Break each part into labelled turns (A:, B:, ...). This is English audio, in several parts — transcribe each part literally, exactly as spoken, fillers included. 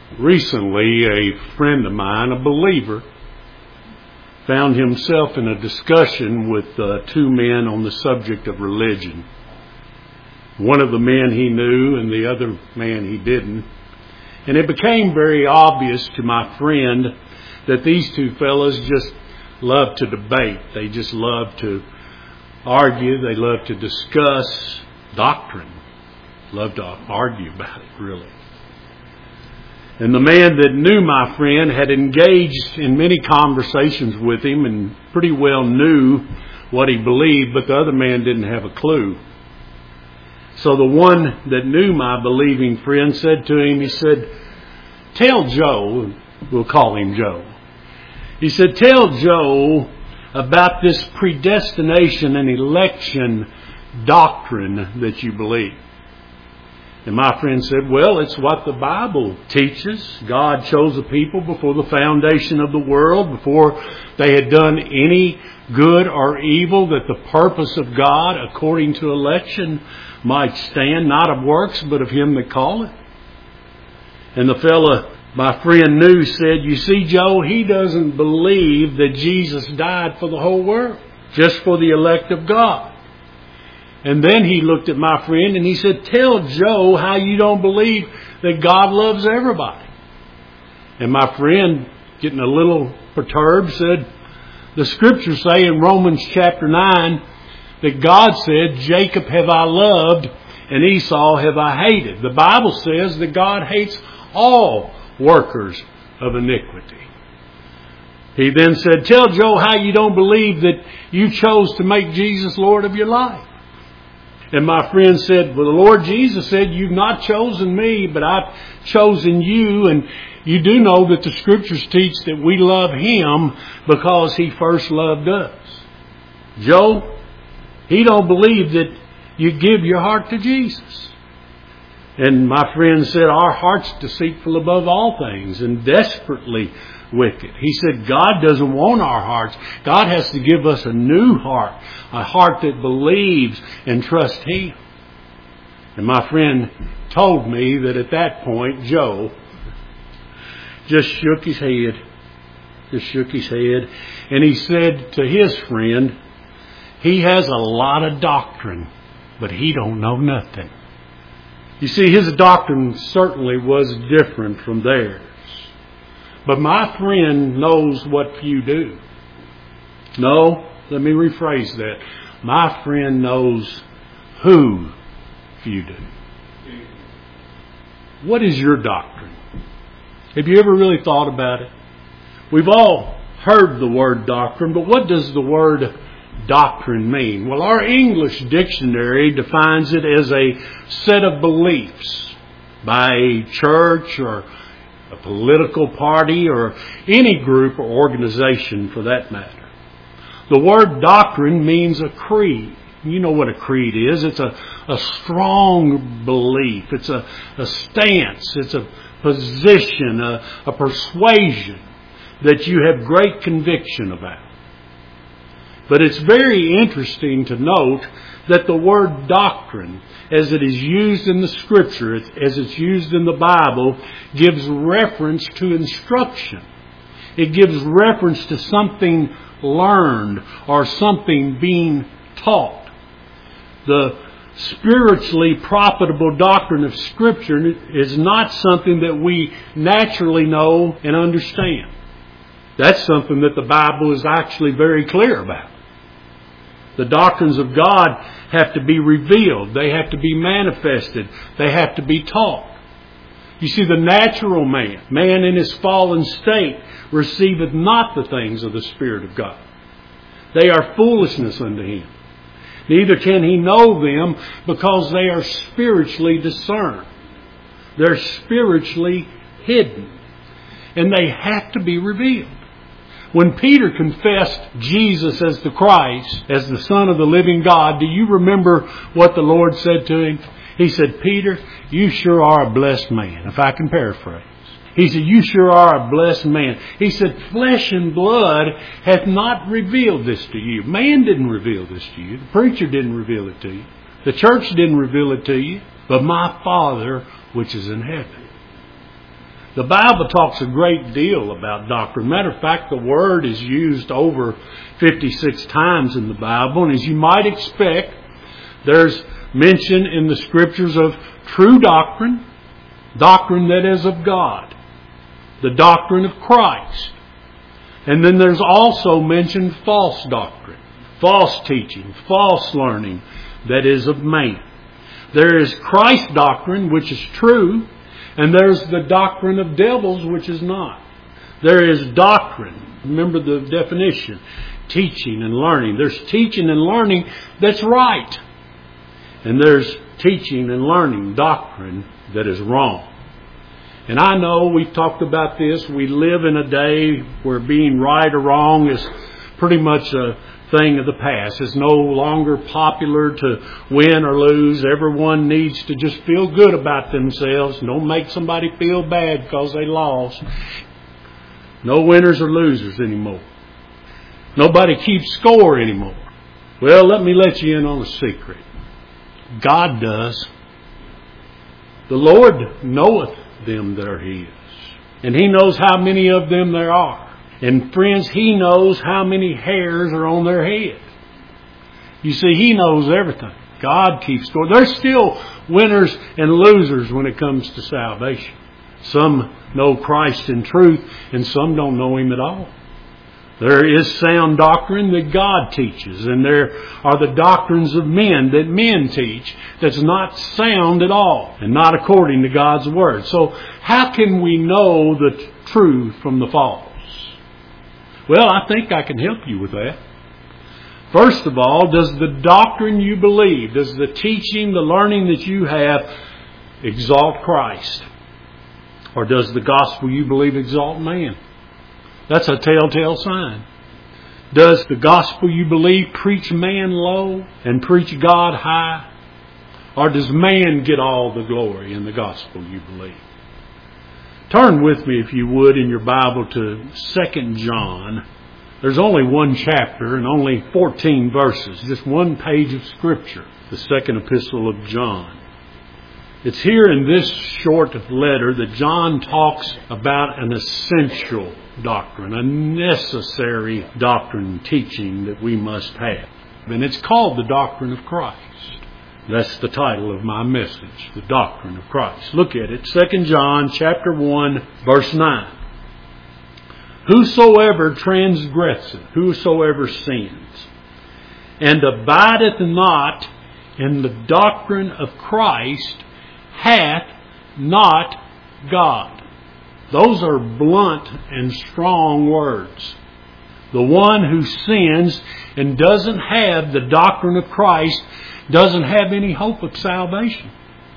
A: Recently, a friend of mine, a believer, found himself in a discussion with uh, two men on the subject of religion. One of the men he knew and the other man he didn't. And it became very obvious to my friend that these two fellows just love to debate. They just love to argue. They love to discuss doctrine. Love to argue about it, really. And the man that knew my friend had engaged in many conversations with him and pretty well knew what he believed, but the other man didn't have a clue. So the one that knew my believing friend said to him, he said, "Tell Joe," we'll call him Joe. He said, "Tell Joe about this predestination and election doctrine that you believe." And my friend said, "Well, it's what the Bible teaches. God chose a people before the foundation of the world, before they had done any good or evil, that the purpose of God, according to election, might stand, not of works, but of him that calleth." And the fella my friend knew said, "You see, Joe, he doesn't believe that Jesus died for the whole world, just for the elect of God." And then he looked at my friend and he said, "Tell Joe how you don't believe that God loves everybody." And my friend, getting a little perturbed, said, "The scriptures say in Romans chapter nine that God said, 'Jacob have I loved and Esau have I hated.' The Bible says that God hates all workers of iniquity." He then said, "Tell Joe how you don't believe that you chose to make Jesus Lord of your life." And my friend said, "Well, the Lord Jesus said, 'You've not chosen me, but I've chosen you.' And you do know that the scriptures teach that we love him because he first loved us." Joe, he don't believe that you give your heart to Jesus. And my friend said, "Our heart's deceitful above all things and desperately wicked." He said, "God doesn't want our hearts. God has to give us a new heart, a heart that believes and trusts him." And my friend told me that at that point, Joe just shook his head, just shook his head, and he said to his friend, "He has a lot of doctrine, but he don't know nothing." You see, his doctrine certainly was different from theirs. But my friend knows what few do. No, let me rephrase that. My friend knows who few do. What is your doctrine? Have you ever really thought about it? We've all heard the word doctrine, but what does the word doctrine mean? Well, our English dictionary defines it as a set of beliefs by a church or a political party or any group or organization for that matter. The word doctrine means a creed. You know what a creed is. It's a, a strong belief. It's a, a stance. It's a position, a, a persuasion that you have great conviction about. But it's very interesting to note that the word doctrine, as it is used in the Scripture, as it's used in the Bible, gives reference to instruction. It gives reference to something learned or something being taught. The spiritually profitable doctrine of Scripture is not something that we naturally know and understand. That's something that the Bible is actually very clear about. The doctrines of God have to be revealed. They have to be manifested. They have to be taught. You see, the natural man, man in his fallen state, receiveth not the things of the Spirit of God. They are foolishness unto him. Neither can he know them because they are spiritually discerned. They're spiritually hidden. And they have to be revealed. When Peter confessed Jesus as the Christ, as the Son of the living God, do you remember what the Lord said to him? He said, "Peter, you sure are a blessed man," if I can paraphrase. He said, "You sure are a blessed man." He said, "Flesh and blood hath not revealed this to you." Man didn't reveal this to you. The preacher didn't reveal it to you. The church didn't reveal it to you. But my Father which is in heaven. The Bible talks a great deal about doctrine. Matter of fact, the word is used over fifty-six times in the Bible. And as you might expect, there's mention in the Scriptures of true doctrine, doctrine that is of God, the doctrine of Christ. And then there's also mentioned false doctrine, false teaching, false learning that is of man. There is Christ doctrine, which is true, and there's the doctrine of devils, which is not. There is doctrine. Remember the definition. Teaching and learning. There's teaching and learning that's right. And there's teaching and learning doctrine that is wrong. And I know we've talked about this. We live in a day where being right or wrong is pretty much a thing of the past. It's no longer popular to win or lose. Everyone needs to just feel good about themselves. Don't make somebody feel bad because they lost. No winners or losers anymore. Nobody keeps score anymore. Well, let me let you in on a secret. God does. The Lord knoweth them that are His. And He knows how many of them there are. And friends, He knows how many hairs are on their head. You see, He knows everything. God keeps score. There's still winners and losers when it comes to salvation. Some know Christ in truth, and some don't know Him at all. There is sound doctrine that God teaches, and there are the doctrines of men that men teach that's not sound at all and not according to God's Word. So how can we know the true from the false? Well, I think I can help you with that. First of all, does the doctrine you believe, does the teaching, the learning that you have exalt Christ? Or does the gospel you believe exalt man? That's a telltale sign. Does the gospel you believe preach man low and preach God high? Or does man get all the glory in the gospel you believe? Turn with me, if you would, in your Bible to Second John. There's only one chapter and only fourteen verses. Just one page of Scripture. The second epistle of John. It's here in this short letter that John talks about an essential doctrine, a necessary doctrine teaching that we must have. And it's called the doctrine of Christ. That's the title of my message, the doctrine of Christ. Look at it, Second John chapter one, verse nine. Whosoever transgresseth, whosoever sins, and abideth not in the doctrine of Christ, hath not God. Those are blunt and strong words. The one who sins and doesn't have the doctrine of Christ doesn't have any hope of salvation.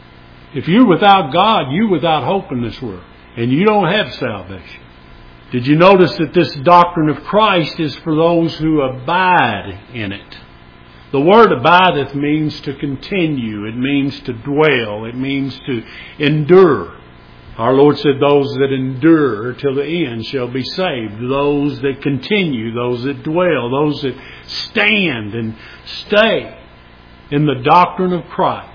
A: If you're without God, you're without hope in this world. And you don't have salvation. Did you notice that this doctrine of Christ is for those who abide in it? The word abideth means to continue. It means to dwell. It means to endure. Our Lord said, those that endure till the end shall be saved. Those that continue, those that dwell, those that stand and stay in the doctrine of Christ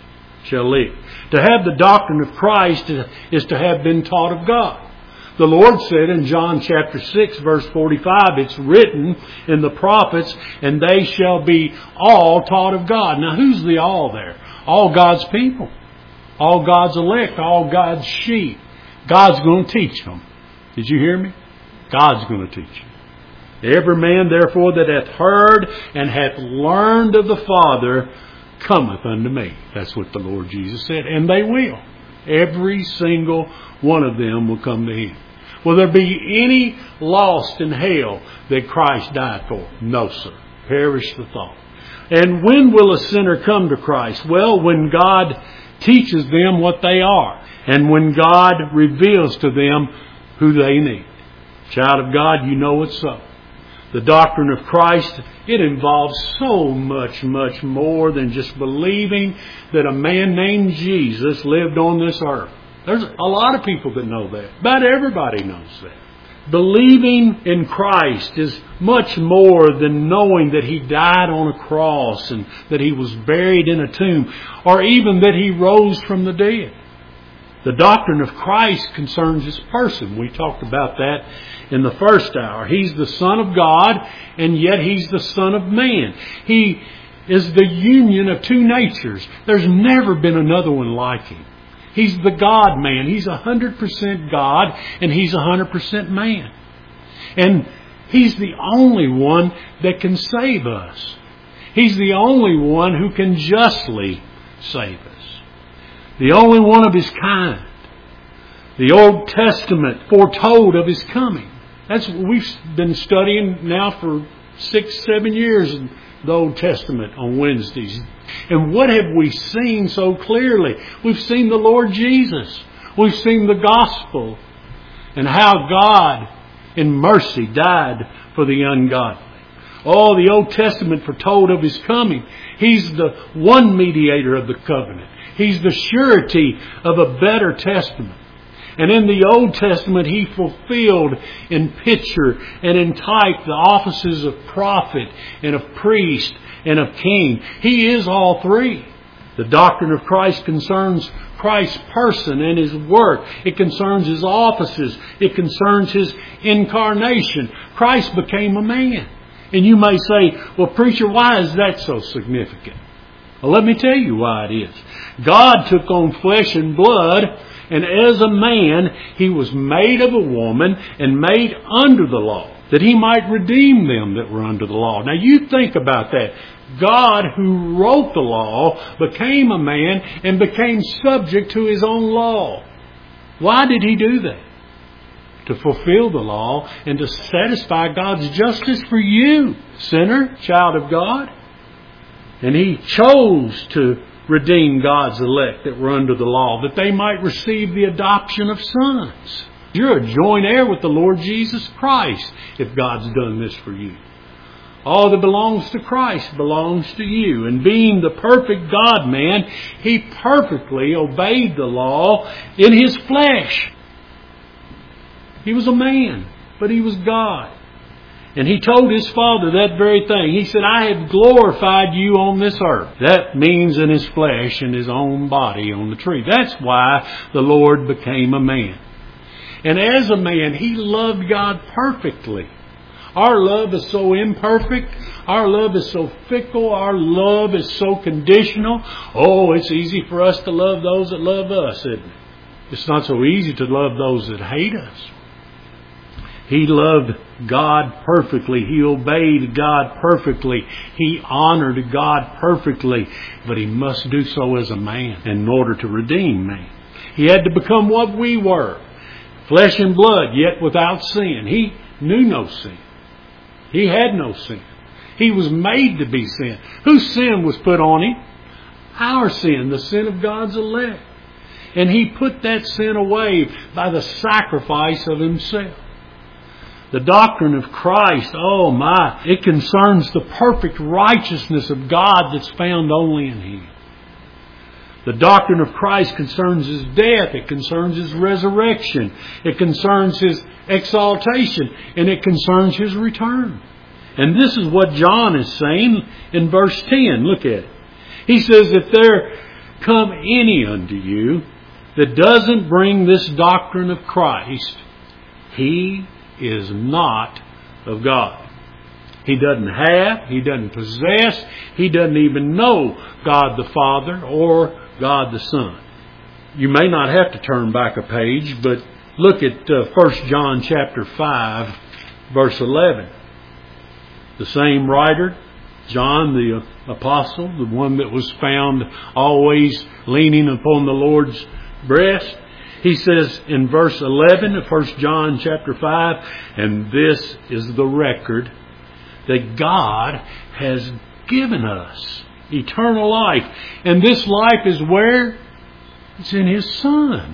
A: shall live. To have the doctrine of Christ is to have been taught of God. The Lord said in John chapter six, verse forty-five, it's written in the prophets, and they shall be all taught of God. Now, who's the all there? All God's people. All God's elect. All God's sheep. God's going to teach them. Did you hear me? God's going to teach them. Every man, therefore, that hath heard and hath learned of the Father cometh unto me. That's what the Lord Jesus said. And they will. Every single one of them will come to Him. Will there be any lost in hell that Christ died for? No, sir. Perish the thought. And when will a sinner come to Christ? Well, when God teaches them what they are. And when God reveals to them who they need. Child of God, you know it's so. The doctrine of Christ, it involves so much, much more than just believing that a man named Jesus lived on this earth. There's a lot of people that know that. But everybody knows that. Believing in Christ is much more than knowing that He died on a cross and that He was buried in a tomb, or even that He rose from the dead. The doctrine of Christ concerns His person. We talked about that in the first hour. He's the Son of God, and yet He's the Son of man. He is the union of two natures. There's never been another one like Him. He's the God-man. He's one hundred percent God, and He's one hundred percent man. And He's the only one that can save us. He's the only one who can justly save us. The only one of His kind. The Old Testament foretold of His coming. That's what we've been studying now for six, seven years in the Old Testament on Wednesdays. And what have we seen so clearly? We've seen the Lord Jesus. We've seen the gospel. And how God in mercy died for the ungodly. Oh, the Old Testament foretold of His coming. He's the one mediator of the covenant. He's the surety of a better testament. And in the Old Testament, He fulfilled in picture and in type the offices of prophet and of priest and of king. He is all three. The doctrine of Christ concerns Christ's person and His work. It concerns His offices. It concerns His incarnation. Christ became a man. And you may say, well, preacher, why is that so significant? Well, let me tell you why it is. God took on flesh and blood, and as a man, He was made of a woman and made under the law, that He might redeem them that were under the law. Now you think about that. God, who wrote the law, became a man and became subject to His own law. Why did He do that? To fulfill the law and to satisfy God's justice for you, sinner, child of God. And He chose to redeem God's elect that were under the law, that they might receive the adoption of sons. You're a joint heir with the Lord Jesus Christ if God's done this for you. All that belongs to Christ belongs to you. And being the perfect God-man, He perfectly obeyed the law in His flesh. He was a man, but He was God. And He told His Father that very thing. He said, I have glorified you on this earth. That means in His flesh and His own body on the tree. That's why the Lord became a man. And as a man, He loved God perfectly. Our love is so imperfect. Our love is so fickle. Our love is so conditional. Oh, it's easy for us to love those that love us, isn't it? It's not so easy to love those that hate us. He loved God perfectly. He obeyed God perfectly. He honored God perfectly. But He must do so as a man in order to redeem man. He had to become what we were. Flesh and blood, yet without sin. He knew no sin. He had no sin. He was made to be sin. Whose sin was put on Him? Our sin, the sin of God's elect. And He put that sin away by the sacrifice of Himself. The doctrine of Christ, oh my, it concerns the perfect righteousness of God that's found only in Him. The doctrine of Christ concerns His death. It concerns His resurrection. It concerns His exaltation. And it concerns His return. And this is what John is saying in verse ten. Look at it. He says, if there come any unto you that doesn't bring this doctrine of Christ, he is not of God. He doesn't have, he doesn't possess, he doesn't even know God the Father or God the Son. You may not have to turn back a page, but look at uh, First John chapter five, verse eleven. The same writer, John the apostle, the one that was found always leaning upon the Lord's breast, he says in verse eleven of First John chapter five, and this is the record that God has given us, eternal life. And this life is where? It's in His Son.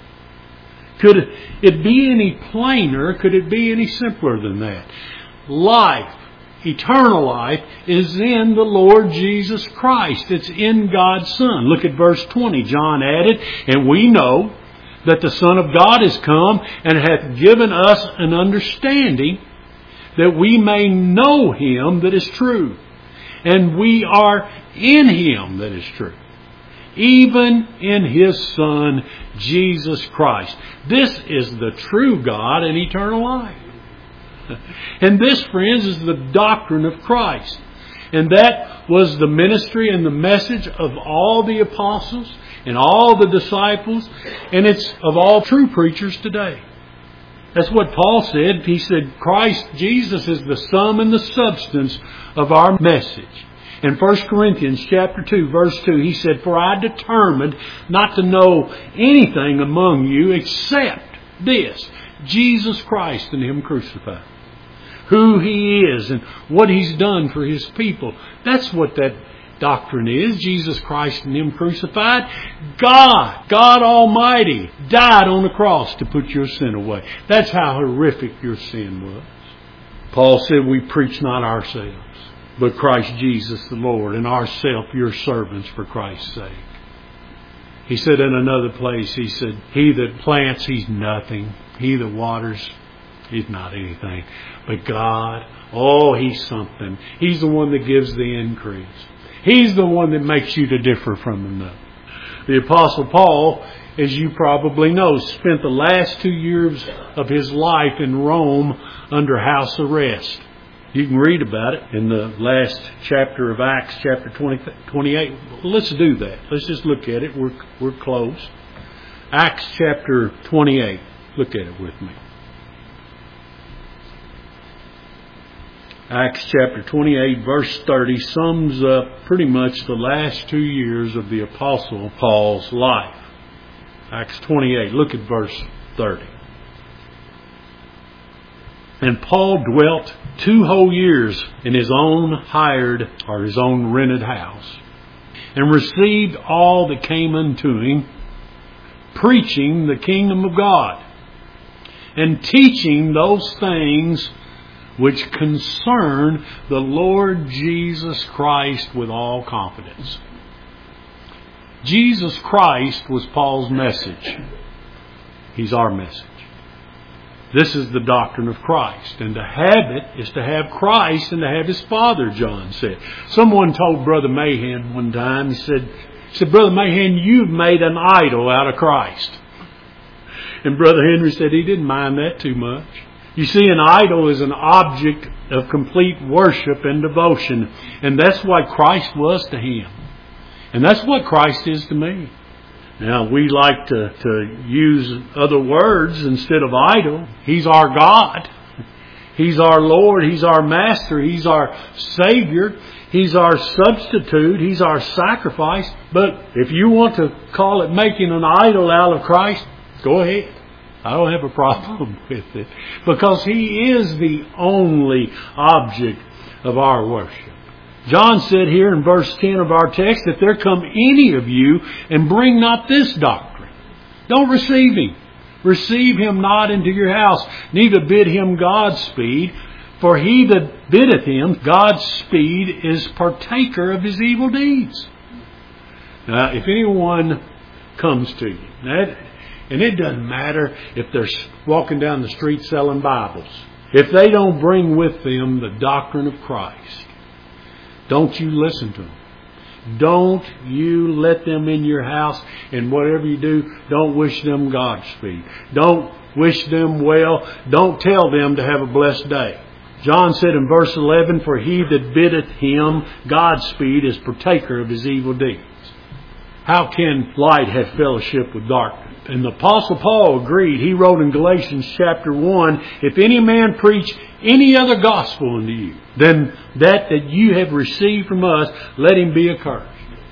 A: Could it be any plainer? Could it be any simpler than that? Life, eternal life, is in the Lord Jesus Christ. It's in God's Son. Look at verse twenty. John added, and we know that the Son of God is come and hath given us an understanding that we may know Him that is true. And we are in Him that is true. even in His Son, Jesus Christ. This is the true God and eternal life. And this, friends, is the doctrine of Christ. And that was the ministry and the message of all the apostles and all the disciples. And it's of all true preachers today. That's what Paul said. He said, Christ Jesus is the sum and the substance of our message. In First Corinthians chapter two, verse two, he said, For I determined not to know anything among you except this, Jesus Christ and Him crucified. Who He is and what He's done for His people. That's what that doctrine is. Jesus Christ and Him crucified. God, God Almighty, died on the cross to put your sin away. That's how horrific your sin was. Paul said, we preach not ourselves, but Christ Jesus the Lord, and ourselves your servants for Christ's sake. He said in another place, he said, He that plants, he's nothing. He that waters, he's not anything. But God, oh, He's something. He's the one that gives the increase. He's the one that makes you to differ from another. The Apostle Paul, as you probably know, spent the last two years of his life in Rome under house arrest. You can read about it in the last chapter of Acts, chapter twenty, twenty-eight. Let's do that. Let's just look at it. We're, we're close. Acts chapter twenty-eight. Look at it with me. Acts chapter twenty-eight, verse thirty, sums up pretty much the last two years of the Apostle Paul's life. Acts twenty-eight, look at verse thirty. And Paul dwelt two whole years in his own hired or his own rented house, and received all that came unto him, preaching the kingdom of God, and teaching those things which concern the Lord Jesus Christ with all confidence. Jesus Christ was Paul's message. He's our message. This is the doctrine of Christ. And to have it is to have Christ and to have His Father, John said. Someone told Brother Mahan one time, he said, he said, Brother Mahan, you've made an idol out of Christ. And Brother Henry said he didn't mind that too much. You see, an idol is an object of complete worship and devotion. And that's what Christ was to him. And that's what Christ is to me. Now, we like to, to use other words instead of idol. He's our God. He's our Lord. He's our Master. He's our Savior. He's our substitute. He's our sacrifice. But if you want to call it making an idol out of Christ, go ahead. I don't have a problem with it. Because He is the only object of our worship. John said here in verse ten of our text, that there come any of you and bring not this doctrine. Don't receive him. Receive him not into your house, neither bid him Godspeed. For he that biddeth him Godspeed is partaker of his evil deeds. Now, if anyone comes to you, that, and it doesn't matter if they're walking down the street selling Bibles, if they don't bring with them the doctrine of Christ, don't you listen to them. Don't you let them in your house, and whatever you do, don't wish them Godspeed. Don't wish them well. Don't tell them to have a blessed day. John said in verse eleven, For he that biddeth him Godspeed is partaker of his evil deeds. How can light have fellowship with darkness? And the Apostle Paul agreed. He wrote in Galatians chapter one, If any man preach any other gospel unto you than that that you have received from us, let him be accursed.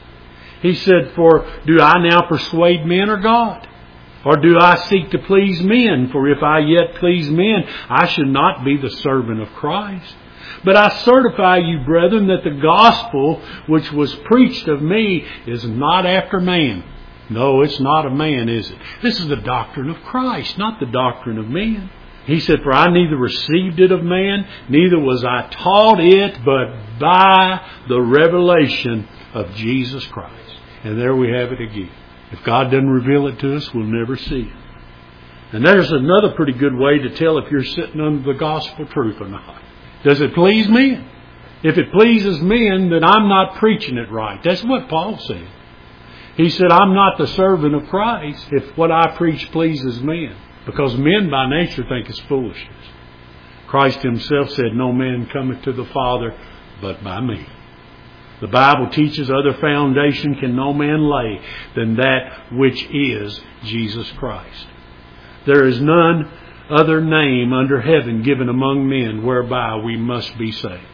A: He said, For do I now persuade men or God? Or do I seek to please men? For if I yet please men, I should not be the servant of Christ. But I certify you, brethren, that the gospel which was preached of me is not after man. No, it's not of man, is it? This is the doctrine of Christ, not the doctrine of men. He said, For I neither received it of man, neither was I taught it, but by the revelation of Jesus Christ. And there we have it again. If God doesn't reveal it to us, we'll never see it. And there's another pretty good way to tell if you're sitting under the gospel truth or not. Does it please men? If it pleases men, then I'm not preaching it right. That's what Paul said. He said, I'm not the servant of Christ if what I preach pleases men, because men by nature think it's foolishness. Christ Himself said, no man cometh to the Father but by me. The Bible teaches other foundation can no man lay than that which is Jesus Christ. There is none other name under heaven given among men whereby we must be saved.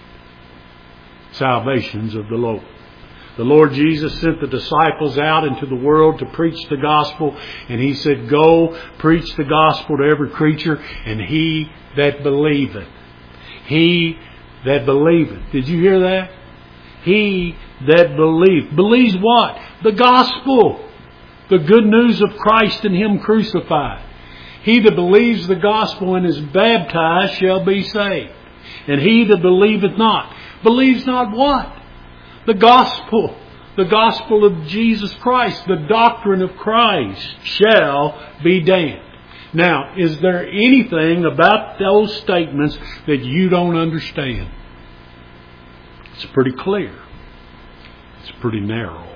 A: Salvation's of the Lord. The Lord Jesus sent the disciples out into the world to preach the gospel, and He said, go preach the gospel to every creature, and he that believeth. He that believeth. Did you hear that? He that believeth. Believes what? The gospel. The good news of Christ and Him crucified. He that believes the gospel and is baptized shall be saved. And he that believeth not. Believes not what? The gospel. The gospel of Jesus Christ. The doctrine of Christ shall be damned. Now, is there anything about those statements that you don't understand? It's pretty clear. It's pretty narrow.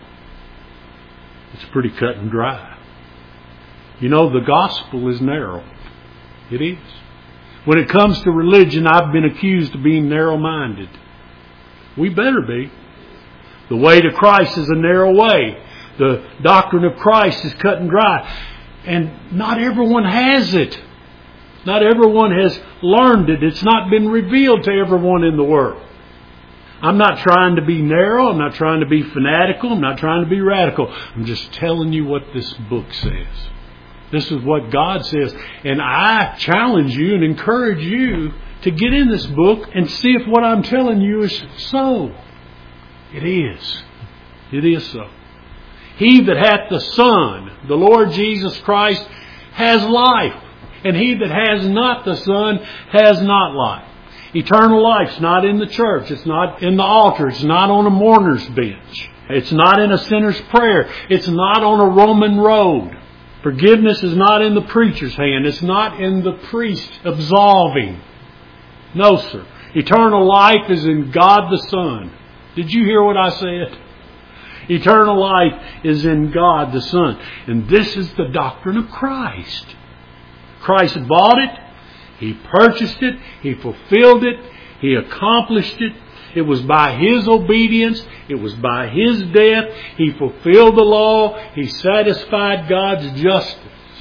A: It's pretty cut and dry. You know, the gospel is narrow. It is. When it comes to religion, I've been accused of being narrow-minded. We better be. The way to Christ is a narrow way. The doctrine of Christ is cut and dry. And not everyone has it. Not everyone has learned it. It's not been revealed to everyone in the world. I'm not trying to be narrow. I'm not trying to be fanatical. I'm not trying to be radical. I'm just telling you what this book says. This is what God says. And I challenge you and encourage you to get in this book and see if what I'm telling you is so. It is. It is so. He that hath the Son, the Lord Jesus Christ, has life. And he that has not the Son has not life. Eternal life's not in the church. It's not in the altar. It's not on a mourner's bench. It's not in a sinner's prayer. It's not on a Roman road. Forgiveness is not in the preacher's hand. It's not in the priest absolving. No, sir. Eternal life is in God the Son. Did you hear what I said? Eternal life is in God the Son. And this is the doctrine of Christ. Christ bought it. He purchased it. He fulfilled it. He accomplished it. It was by His obedience. It was by His death. He fulfilled the law. He satisfied God's justice.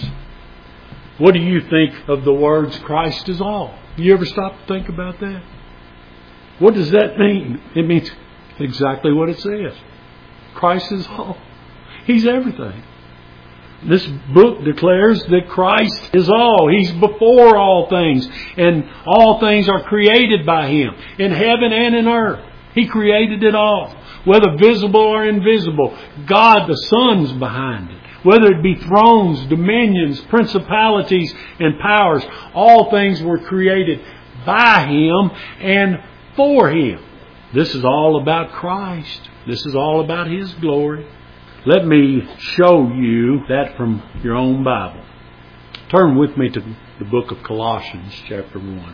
A: What do you think of the words Christ is all? You ever stop to think about that? What does that mean? It means exactly what it says. Christ is all. He's everything. This book declares that Christ is all. He's before all things. And all things are created by Him. In heaven and in earth. He created it all. Whether visible or invisible. God the Son's behind it. Whether it be thrones, dominions, principalities, and powers. All things were created by Him and for Him. This is all about Christ. This is all about His glory. Let me show you that from your own Bible. Turn with me to the book of Colossians chapter one.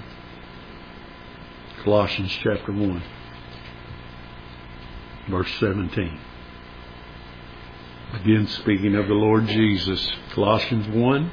A: Colossians chapter one. Verse seventeen. Again speaking of the Lord Jesus. Colossians one.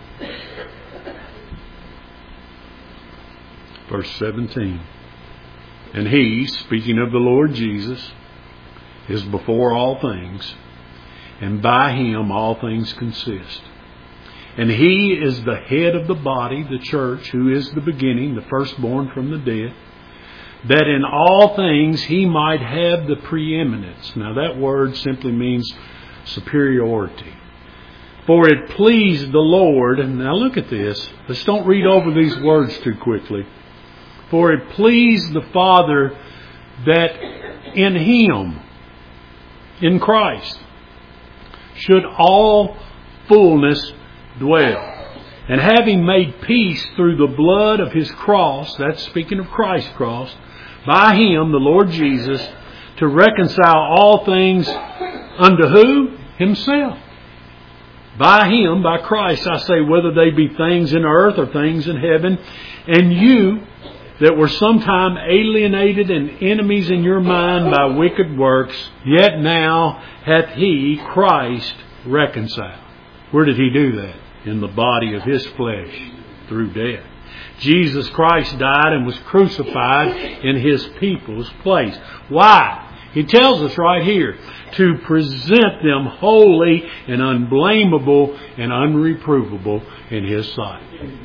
A: Verse seventeen. And He, speaking of the Lord Jesus, is before all things, and by Him all things consist. And He is the head of the body, the church, who is the beginning, the firstborn from the dead, that in all things He might have the preeminence. Now that word simply means superiority. For it pleased the Lord, and now look at this, let's don't read over these words too quickly. For it pleased the Father that in Him, in Christ, should all fullness dwell. And having made peace through the blood of His cross, that's speaking of Christ's cross, by Him, the Lord Jesus, to reconcile all things unto who? Himself. By Him, by Christ, I say, whether they be things in earth or things in heaven, and you that were sometime alienated and enemies in your mind by wicked works, yet now hath He, Christ, reconciled. Where did He do that? In the body of His flesh, through death. Jesus Christ died and was crucified in His people's place. Why? He tells us right here, to present them holy and unblameable and unreprovable in His sight.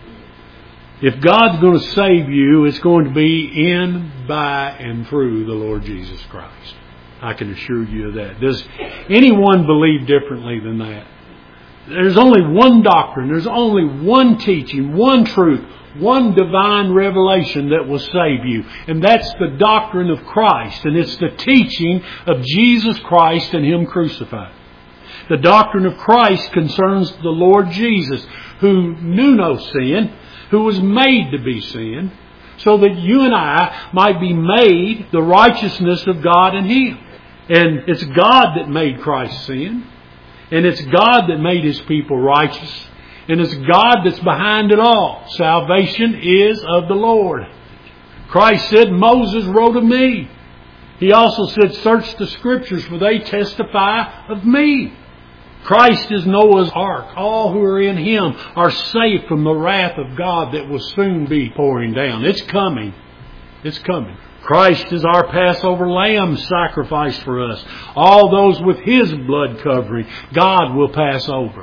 A: If God's going to save you, it's going to be in, by, and through the Lord Jesus Christ. I can assure you of that. Does anyone believe differently than that? There's only one doctrine, there's only one teaching, one truth, one divine revelation that will save you. And that's the doctrine of Christ. And it's the teaching of Jesus Christ and Him crucified. The doctrine of Christ concerns the Lord Jesus, who knew no sin, who was made to be sin, so that you and I might be made the righteousness of God in Him. And it's God that made Christ sin. And it's God that made His people righteous. And it's God that's behind it all. Salvation is of the Lord. Christ said, Moses wrote of me. He also said, search the Scriptures, for they testify of me. Christ is Noah's ark. All who are in Him are safe from the wrath of God that will soon be pouring down. It's coming. It's coming. Christ is our Passover lamb sacrificed for us. All those with His blood covering, God will pass over.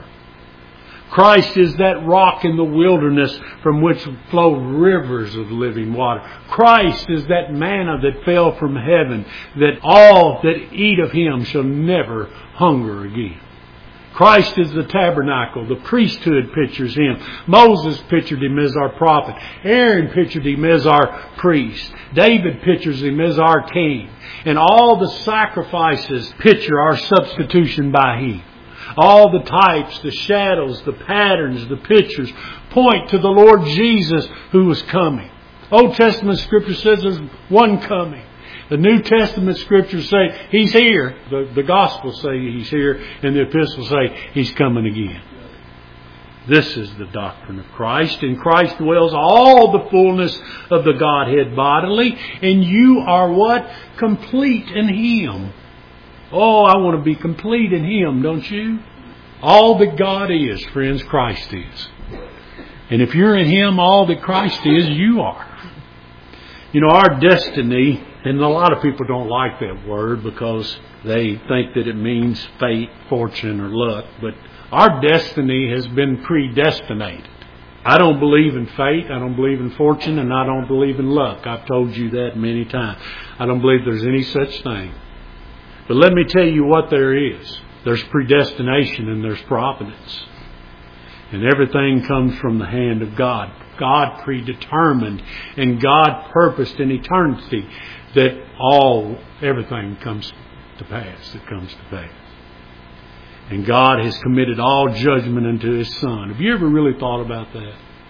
A: Christ is that rock in the wilderness from which flow rivers of living water. Christ is that manna that fell from heaven, that all that eat of Him shall never hunger again. Christ is the tabernacle. The priesthood pictures Him. Moses pictured Him as our prophet. Aaron pictured Him as our priest. David pictures Him as our king. And all the sacrifices picture our substitution by Him. All the types, the shadows, the patterns, the pictures point to the Lord Jesus who was coming. Old Testament Scripture says there's one coming. The New Testament Scriptures say He's here. The, the Gospels say He's here. And the Epistles say He's coming again. This is the doctrine of Christ. In Christ dwells all the fullness of the Godhead bodily. And you are what? Complete in Him. Oh, I want to be complete in Him, don't you? All that God is, friends, Christ is. And if you're in Him, all that Christ is, you are. You know, our destiny, and a lot of people don't like that word because they think that it means fate, fortune, or luck. But our destiny has been predestinated. I don't believe in fate, I don't believe in fortune, and I don't believe in luck. I've told you that many times. I don't believe there's any such thing. But let me tell you what there is. There's predestination and there's providence. And everything comes from the hand of God. God predetermined and God purposed in eternity that all, everything comes to pass, that comes to pass. And God has committed all judgment unto His Son. Have you ever really thought about that?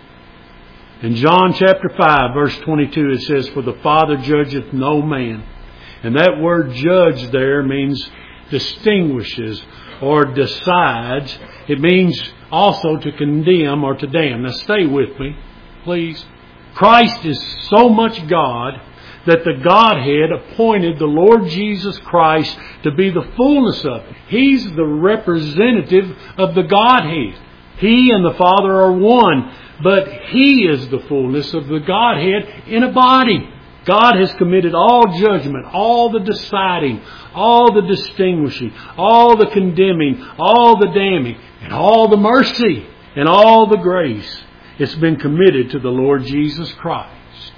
A: In John chapter five, verse twenty-two, it says, for the Father judgeth no man. And that word judge there means distinguishes or decides. It means also to condemn or to damn. Now stay with me, please. Christ is so much God that the Godhead appointed the Lord Jesus Christ to be the fullness of it. He's the representative of the Godhead. He and the Father are one, but He is the fullness of the Godhead in a body. God has committed all judgment, all the deciding, all the distinguishing, all the condemning, all the damning, and all the mercy, and all the grace. It's been committed to the Lord Jesus Christ.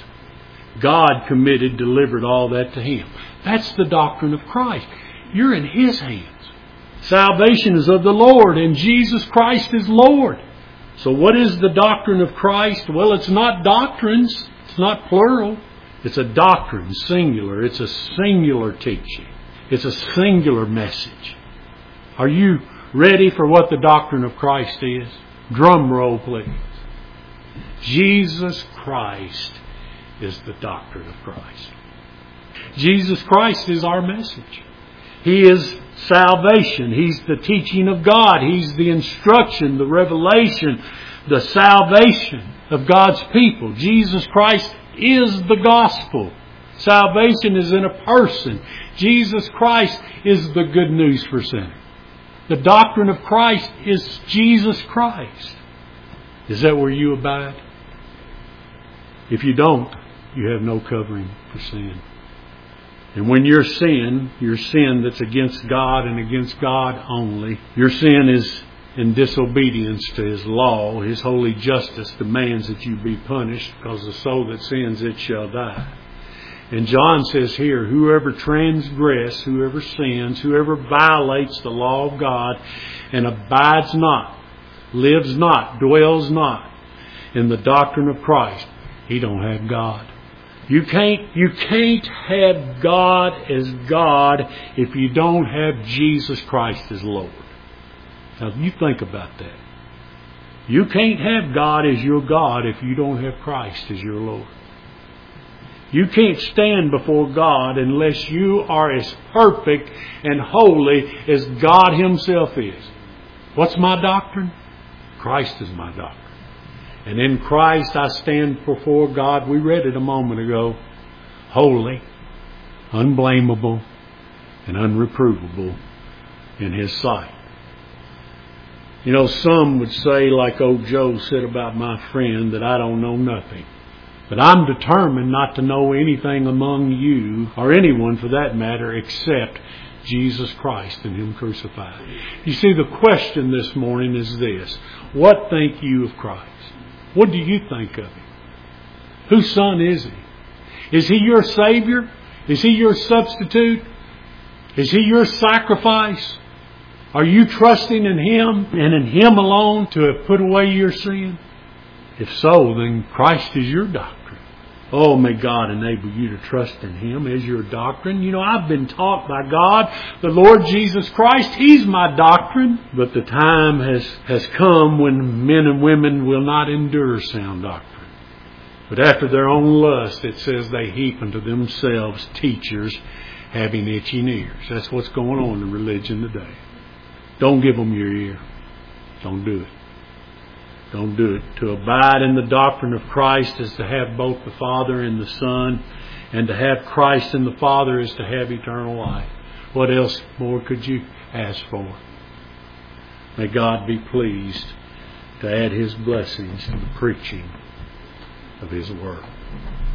A: God committed, delivered all that to Him. That's the doctrine of Christ. You're in His hands. Salvation is of the Lord, and Jesus Christ is Lord. So what is the doctrine of Christ? Well, it's not doctrines. It's not plural. It's a doctrine, singular. It's a singular teaching. It's a singular message. Are you ready for what the doctrine of Christ is? Drum roll, please. Jesus Christ is the doctrine of Christ. Jesus Christ is our message. He is salvation. He's the teaching of God. He's the instruction, the revelation, the salvation of God's people. Jesus Christ is the gospel. Salvation is in a person. Jesus Christ is the good news for sinners. The doctrine of Christ is Jesus Christ. Is that where you abide? If you don't, you have no covering for sin. And when your sin, your sin that's against God and against God only, your sin is in disobedience to His law, His holy justice demands that you be punished, because the soul that sins, it shall die. And John says here, whoever transgress, whoever sins, whoever violates the law of God and abides not, lives not, dwells not in the doctrine of Christ, he don't have God. You can't, you can't have God as God if you don't have Jesus Christ as Lord. Now you think about that. You can't have God as your God if you don't have Christ as your Lord. You can't stand before God unless you are as perfect and holy as God Himself is. What's my doctrine? Christ is my doctrine. And in Christ I stand before God, we read it a moment ago, holy, unblameable, and unreprovable in His sight. You know, some would say, like old Joe said about my friend, that I don't know nothing. But I'm determined not to know anything among you, or anyone for that matter, except Jesus Christ and Him crucified. You see, the question this morning is this: what think you of Christ? What do you think of Him? Whose Son is He? Is He your Savior? Is He your substitute? Is He your sacrifice? Are you trusting in Him and in Him alone to have put away your sin? If so, then Christ is your doctrine. Oh, may God enable you to trust in Him as your doctrine. You know, I've been taught by God, the Lord Jesus Christ, He's my doctrine. But the time has, has come when men and women will not endure sound doctrine. But after their own lust, it says they heap unto themselves teachers having itching ears. That's what's going on in religion today. Don't give them your ear. Don't do it. Don't do it. To abide in the doctrine of Christ is to have both the Father and the Son. And to have Christ and the Father is to have eternal life. What else more could you ask for? May God be pleased to add His blessings to the preaching of His Word.